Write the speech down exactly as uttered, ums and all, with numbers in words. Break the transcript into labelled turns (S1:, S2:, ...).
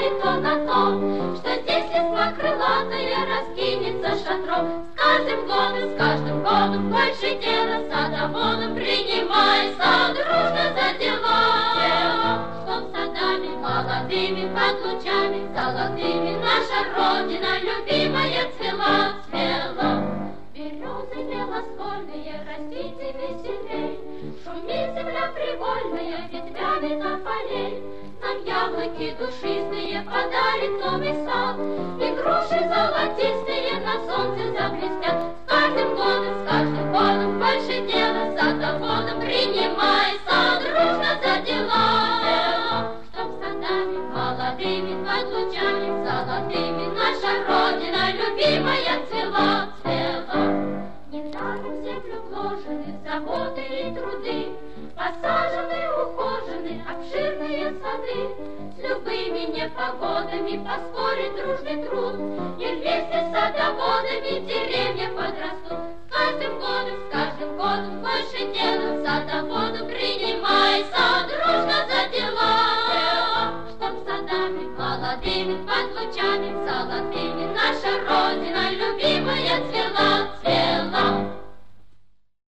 S1: знает он о том, что здесь листва крылатая раскинется шатром. С каждым годом, с каждым годом больше дела садоводом принимается дружно за дела. Чтоб садами молодыми под лучами золотыми наша Родина любимая цвела, цвела. Березы белоствольные, растите веселей, шумит земля привольная ветвями на полей. Нам яблоки душистые подарит новый сад, и груши золотистые на солнце заблестят. С каждым годом, с каждым годом больше дела садоводом принимается дружно за дела. Чтоб садами молодыми под лучами золотыми наша Родина любимая цвела, цвела. Недаром в землю вложены заботы и труды, посажены, ухожены обширные сады. С любыми непогодами поспорит дружный труд, и вместе с садоводами деревья подрастут. С каждым годом, с каждым годом больше дела садоводу принимается дружно за дела. Чтоб садами молодыми под лучами золотыми наша Родина любимая цвела.